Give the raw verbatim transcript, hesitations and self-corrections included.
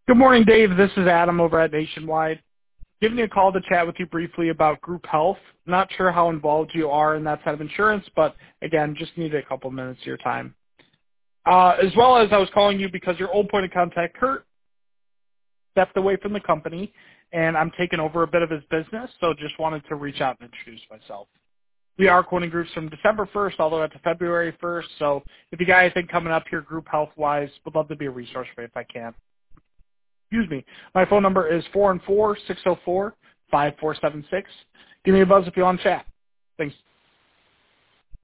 Good morning, Dave. This is Adam over at Nationwide. Giving you a call to chat with you briefly about group health. Not sure how involved you are in that side of insurance, but again, just needed a couple minutes of your time. Uh, as well as I was calling you because your old point of contact, Kurt, stepped away from the company, and I'm taking over a bit of his business, so just wanted to reach out and introduce myself. We are quoting groups from December first all the way up to February first, so if you got anything coming up here group health-wise, would love to be a resource for you if I can. Excuse me. My phone number is four one four, six zero four, five four seven six. Give me a buzz if you want to chat. Thanks.